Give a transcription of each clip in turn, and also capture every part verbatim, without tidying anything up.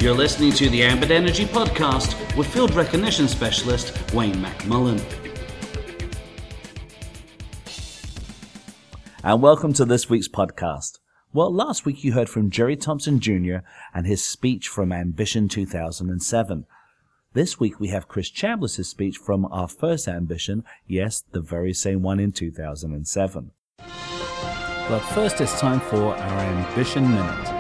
You're listening to the Ambit Energy Podcast with Field Recognition Specialist Wayne McMullen. And welcome to this week's podcast. Well, last week you heard from Jerry Thompson Junior and his speech from Ambition two thousand seven. This week we have Chris Chambliss' speech from our first Ambition, yes, the very same one in two thousand seven. But first it's time for our Ambition Minute.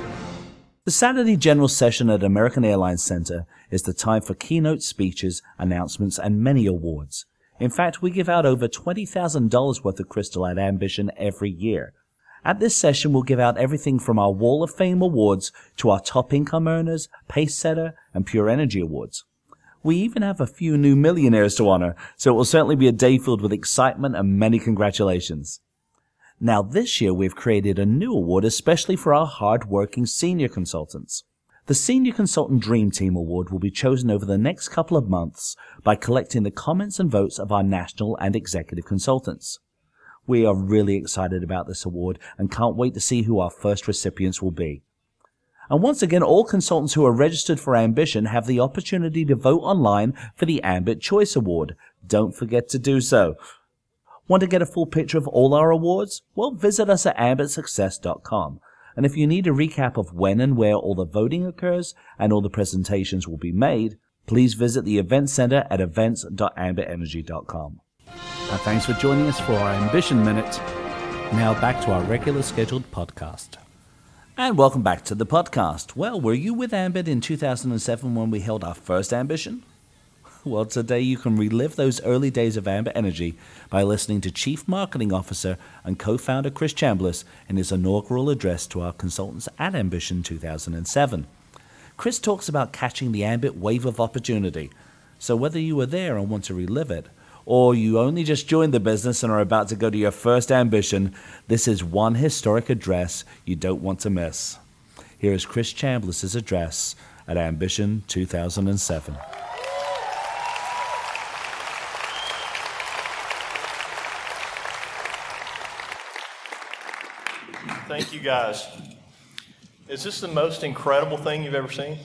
The Saturday General Session at American Airlines Center is the time for keynote speeches, announcements, and many awards. In fact, we give out over twenty thousand dollars worth of crystal at Ambition every year. At this session, we'll give out everything from our Wall of Fame awards to our Top Income Earners, Pace Setter, and Pure Energy awards. We even have a few new millionaires to honor, so it will certainly be a day filled with excitement and many congratulations. Now this year we've created a new award especially for our hard-working senior consultants. The Senior Consultant Dream Team Award will be chosen over the next couple of months by collecting the comments and votes of our national and executive consultants. We are really excited about this award and can't wait to see who our first recipients will be. And once again, all consultants who are registered for Ambition have the opportunity to vote online for the Ambit Choice Award. Don't forget to do so. Want to get a full picture of all our awards? Well, visit us at ambit success dot com. And if you need a recap of when and where all the voting occurs and all the presentations will be made, please visit the Event Center at events dot ambit energy dot com. And thanks for joining us for our Ambition Minute. Now back to our regular scheduled podcast. And welcome back to the podcast. Well, were you with Ambit in two thousand seven when we held our first Ambition? Well, today you can relive those early days of Ambit Energy by listening to Chief Marketing Officer and co-founder Chris Chambliss in his inaugural address to our consultants at Ambition two thousand seven. Chris talks about catching the Ambit wave of opportunity. So whether you were there and want to relive it, or you only just joined the business and are about to go to your first Ambition, this is one historic address you don't want to miss. Here is Chris Chambliss' address at Ambition two thousand seven. Thank you, guys. Is this the most incredible thing you've ever seen?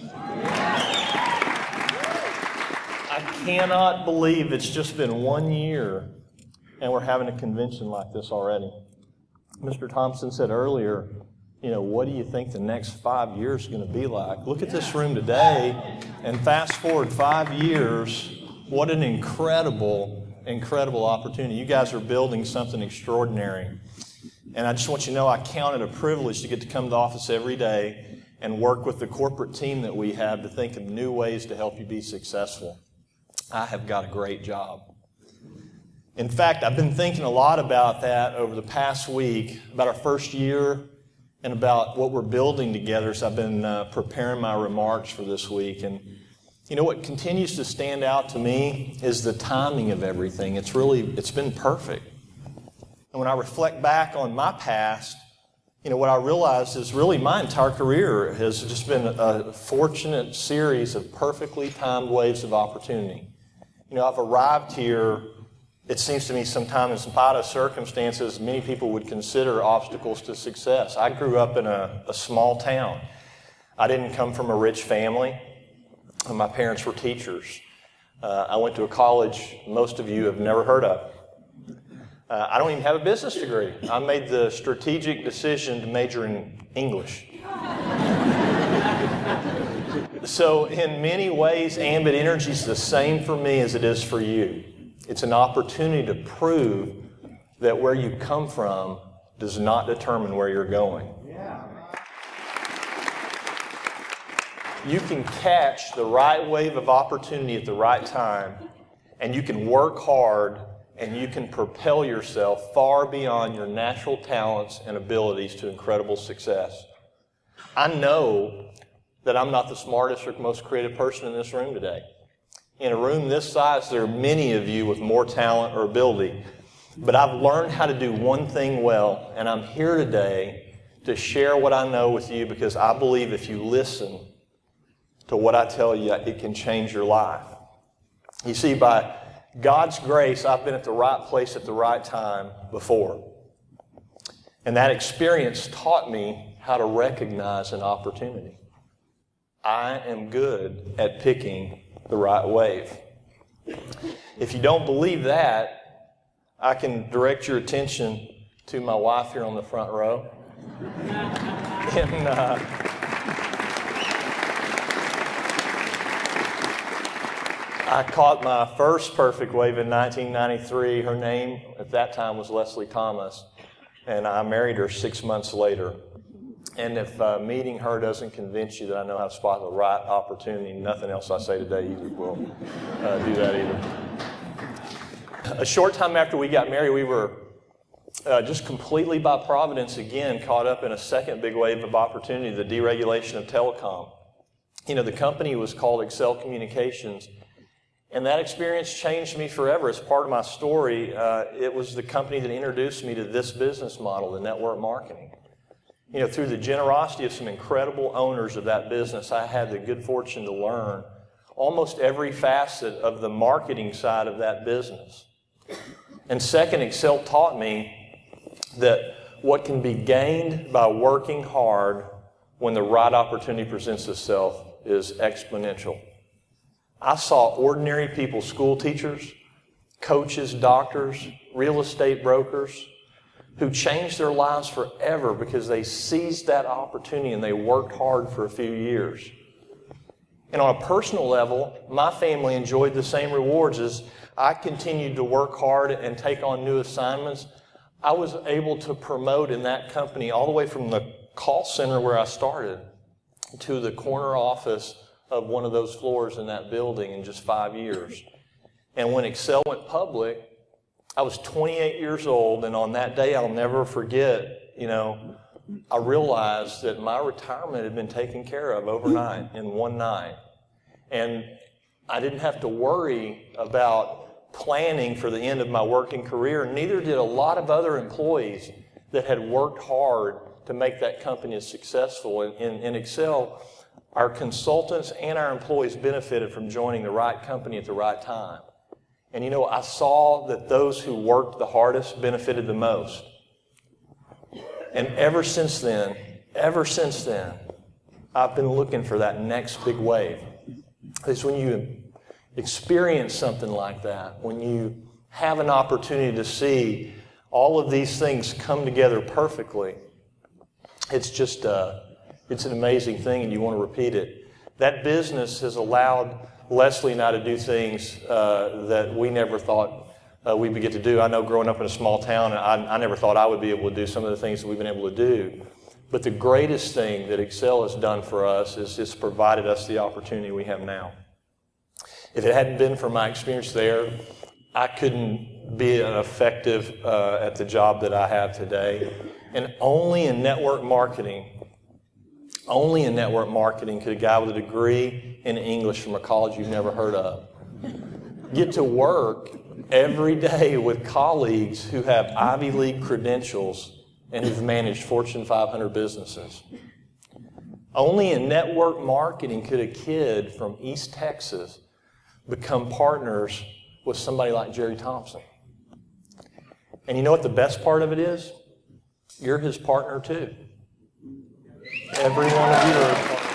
I cannot believe it's just been one year and we're having a convention like this already. Mister Thompson said earlier, you know, what do you think the next five years is going to be like? Look at this room today and fast forward five years. What an incredible, incredible opportunity. You guys are building something extraordinary. And I just want you to know I count it a privilege to get to come to the office every day and work with the corporate team that we have to think of new ways to help you be successful. I have got a great job. In fact, I've been thinking a lot about that over the past week, about our first year and about what we're building together as I've been uh, preparing my remarks for this week. And you know what continues to stand out to me is the timing of everything. It's really, it's been perfect. And when I reflect back on my past, you know, what I realize is really my entire career has just been a fortunate series of perfectly timed waves of opportunity. You know, I've arrived here, it seems to me sometime in spite of circumstances many people would consider obstacles to success. I grew up in a, a small town. I didn't come from a rich family. My parents were teachers. Uh, I went to a college most of you have never heard of. Uh, I don't even have a business degree. I made the strategic decision to major in English. So in many ways, Ambit Energy is the same for me as it is for you. It's an opportunity to prove that where you come from does not determine where you're going. You can catch the right wave of opportunity at the right time, and you can work hard and you can propel yourself far beyond your natural talents and abilities to incredible success. I know that I'm not the smartest or most creative person in this room today. In a room this size, there are many of you with more talent or ability. But I've learned how to do one thing well, and I'm here today to share what I know with you because I believe if you listen to what I tell you, it can change your life. You see, by God's grace, I've been at the right place at the right time before. And that experience taught me how to recognize an opportunity. I am good at picking the right wave. If you don't believe that, I can direct your attention to my wife here on the front row. and, uh, I caught my first perfect wave in nineteen ninety-three. Her name at that time was Leslie Thomas, and I married her six months later. And if uh, meeting her doesn't convince you that I know how to spot the right opportunity, nothing else I say today either will uh, do that either. A short time after we got married, we were uh, just completely by providence again caught up in a second big wave of opportunity, the deregulation of telecom. You know, the company was called Excel Communications. And that experience changed me forever. As part of my story, uh, it was the company that introduced me to this business model, the network marketing. You know, through the generosity of some incredible owners of that business, I had the good fortune to learn almost every facet of the marketing side of that business. And second, Excel taught me that what can be gained by working hard when the right opportunity presents itself is exponential. I saw ordinary people, school teachers, coaches, doctors, real estate brokers, who changed their lives forever because they seized that opportunity and they worked hard for a few years. And on a personal level, my family enjoyed the same rewards as I continued to work hard and take on new assignments. I was able to promote in that company all the way from the call center where I started to the corner office of one of those floors in that building in just five years. And when Excel went public, I was twenty-eight years old, and on that day I'll never forget, you know, I realized that my retirement had been taken care of overnight in one night. And I didn't have to worry about planning for the end of my working career, neither did a lot of other employees that had worked hard to make that company successful. In, in, in Excel, our consultants and our employees benefited from joining the right company at the right time. And you know, I saw that those who worked the hardest benefited the most. And ever since then, ever since then, I've been looking for that next big wave. It's when you experience something like that, when you have an opportunity to see all of these things come together perfectly, it's just uh, it's an amazing thing, and you want to repeat it. That business has allowed Leslie and I to do things uh, that we never thought uh, we would get to do. I know growing up in a small town, I, I never thought I would be able to do some of the things that we've been able to do. But the greatest thing that Excel has done for us is it's provided us the opportunity we have now. If it hadn't been for my experience there, I couldn't be an effective uh, at the job that I have today. And only in network marketing, only in network marketing could a guy with a degree in English from a college you've never heard of get to work every day with colleagues who have Ivy League credentials and who've managed Fortune five hundred businesses. Only in network marketing could a kid from East Texas become partners with somebody like Jerry Thompson. And you know what the best part of it is? You're his partner too. Every one of you are a partner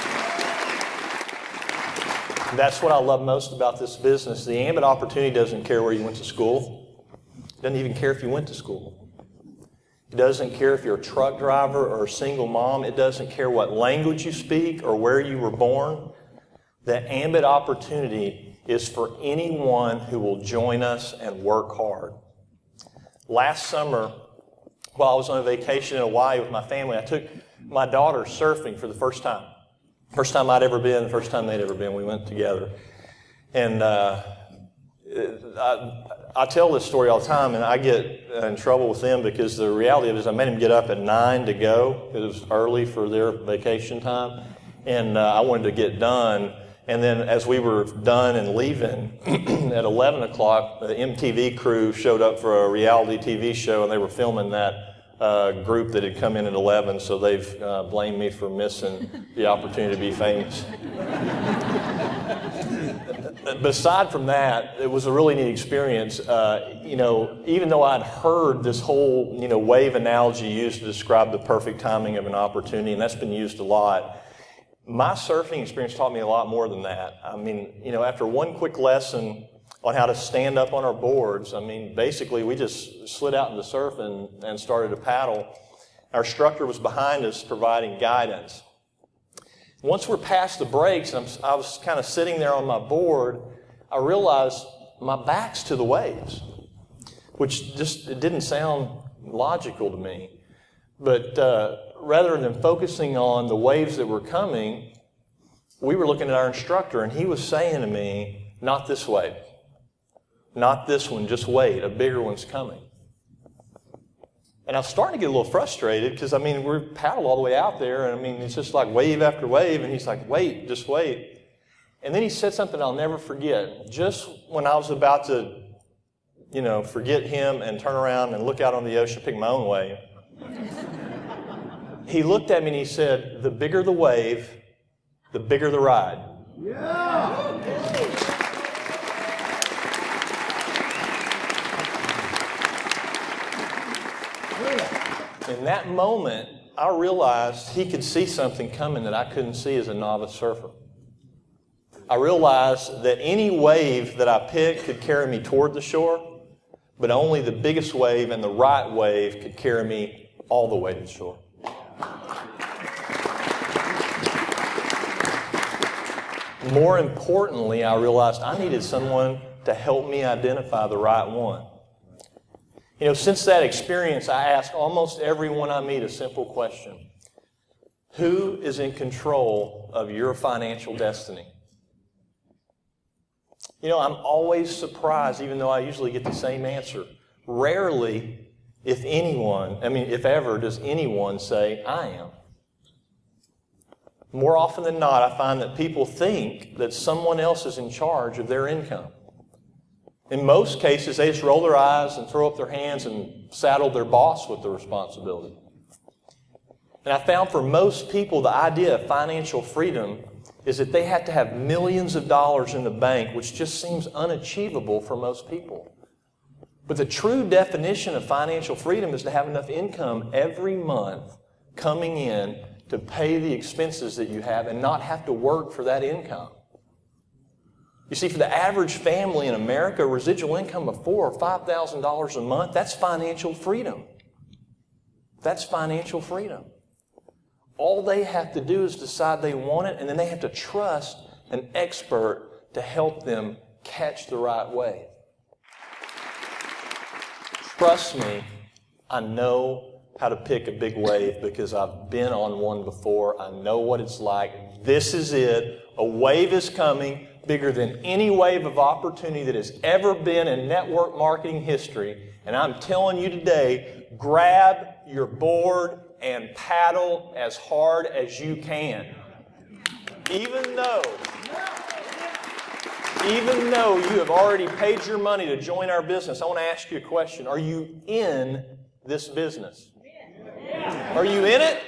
too. That's what I love most about this business. The Ambit opportunity doesn't care where you went to school. It doesn't even care if you went to school. It doesn't care if you're a truck driver or a single mom. It doesn't care what language you speak or where you were born. The Ambit opportunity is for anyone who will join us and work hard. Last summer, while I was on a vacation in Hawaii with my family, I took my daughter surfing for the first time. First time I'd ever been, the first time they'd ever been. We went together. And uh, I, I tell this story all the time, and I get in trouble with them because the reality of it is I made them get up at nine to go. It was early for their vacation time. And uh, I wanted to get done. And then as we were done and leaving, at eleven o'clock, the M T V crew showed up for a reality T V show, and they were filming that uh, group that had come in at eleven, so they've uh, blamed me for missing the opportunity to be famous. Beside from that, it was a really neat experience. Uh, you know, even though I'd heard this whole, you know, wave analogy used to describe the perfect timing of an opportunity, and that's been used a lot, my surfing experience taught me a lot more than that. I mean, you know, after one quick lesson on how to stand up on our boards, I mean, basically we just slid out into surf and, and started to paddle. Our instructor was behind us providing guidance. Once we're past the breaks, and I'm, I was kind of sitting there on my board, I realized my back's to the waves, which just it didn't sound logical to me. But uh, rather than focusing on the waves that were coming, we were looking at our instructor, and he was saying to me, not this wave. Not this one, just wait, a bigger one's coming. And I was starting to get a little frustrated because, I mean, we're paddled all the way out there, and I mean, it's just like wave after wave, and he's like, wait, just wait. And then he said something I'll never forget. Just when I was about to, you know, forget him and turn around and look out on the ocean, pick my own wave, he looked at me and he said, the bigger the wave, the bigger the ride. Yeah! In that moment, I realized he could see something coming that I couldn't see as a novice surfer. I realized that any wave that I picked could carry me toward the shore, but only the biggest wave and the right wave could carry me all the way to the shore. More importantly, I realized I needed someone to help me identify the right one. You know, since that experience, I ask almost everyone I meet a simple question. Who is in control of your financial destiny? You know, I'm always surprised, even though I usually get the same answer. Rarely, if anyone, I mean, if ever, does anyone say, I am. More often than not, I find that people think that someone else is in charge of their income. In most cases, they just roll their eyes and throw up their hands and saddle their boss with the responsibility. And I found for most people, the idea of financial freedom is that they have to have millions of dollars in the bank, which just seems unachievable for most people. But the true definition of financial freedom is to have enough income every month coming in to pay the expenses that you have and not have to work for that income. You see, for the average family in America, residual income of four or five thousand dollars a month, that's financial freedom. That's financial freedom. All they have to do is decide they want it, and then they have to trust an expert to help them catch the right wave. Trust me, I know how to pick a big wave because I've been on one before. I know what it's like. This is it. A wave is coming, bigger than any wave of opportunity that has ever been in network marketing history. And I'm telling you today, grab your board and paddle as hard as you can. Even though, even though you have already paid your money to join our business, I want to ask you a question. Are you in this business? Are you in it?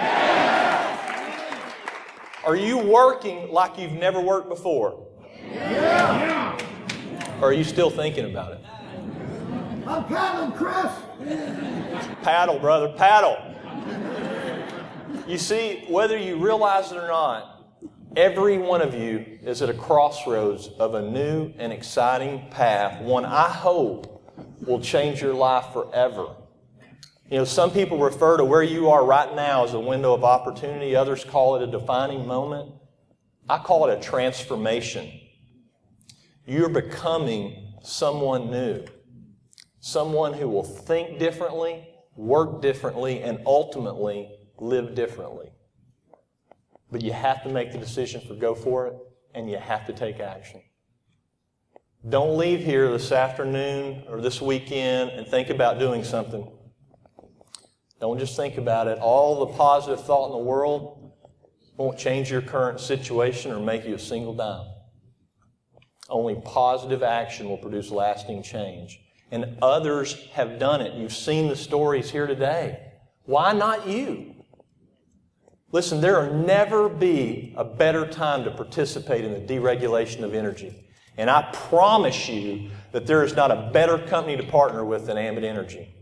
Are you working like you've never worked before? Yeah. Or are you still thinking about it? I'm paddling, Chris. Paddle, brother, paddle. You see, whether you realize it or not, every one of you is at a crossroads of a new and exciting path, one I hope will change your life forever. You know, some people refer to where you are right now as a window of opportunity. Others call it a defining moment. I call it a transformation. You're becoming someone new. Someone who will think differently, work differently, and ultimately live differently. But you have to make the decision for go for it, and you have to take action. Don't leave here this afternoon or this weekend and think about doing something. Don't just think about it. All the positive thought in the world won't change your current situation or make you a single dime. Only positive action will produce lasting change. And others have done it. You've seen the stories here today. Why not you? Listen, there will never be a better time to participate in the deregulation of energy. And I promise you that there is not a better company to partner with than Ambit Energy.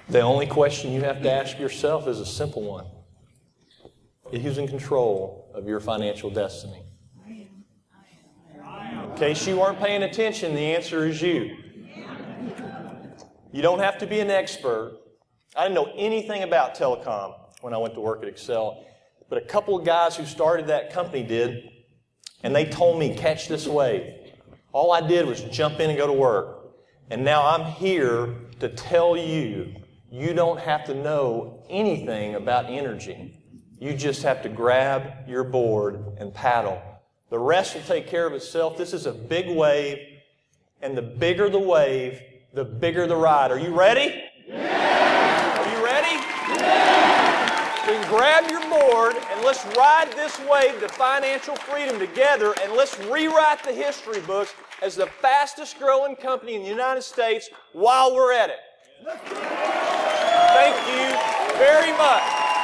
The only question you have to ask yourself is a simple one. Who's in control of your financial destiny? In case you weren't paying attention, the answer is you. You don't have to be an expert. I didn't know anything about telecom when I went to work at Excel, but a couple of guys who started that company did, and they told me, catch this wave. All I did was jump in and go to work. And now I'm here to tell you, you don't have to know anything about energy. You just have to grab your board and paddle. The rest will take care of itself. This is a big wave, and the bigger the wave, the bigger the ride. Are you ready? Yeah! Are you ready? Yeah! Then grab your board and let's ride this wave to financial freedom together, and let's rewrite the history books as the fastest growing company in the United States while we're at it. Thank you very much.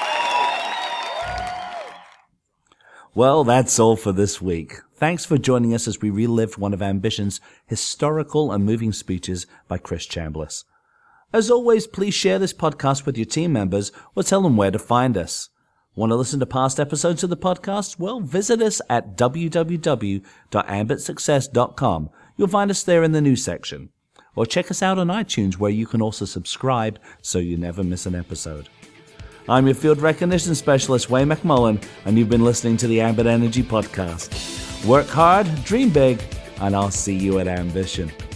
Well, that's all for this week. Thanks for joining us as we relived one of Ambition's historical and moving speeches by Chris Chambliss. As always, please share this podcast with your team members or tell them where to find us. Want to listen to past episodes of the podcast? Well, visit us at w w w dot ambit success dot com. You'll find us there in the news section. Or check us out on iTunes, where you can also subscribe so you never miss an episode. I'm your field recognition specialist, Wayne McMullen, and you've been listening to the Ambit Energy Podcast. Work hard, dream big, and I'll see you at Ambition.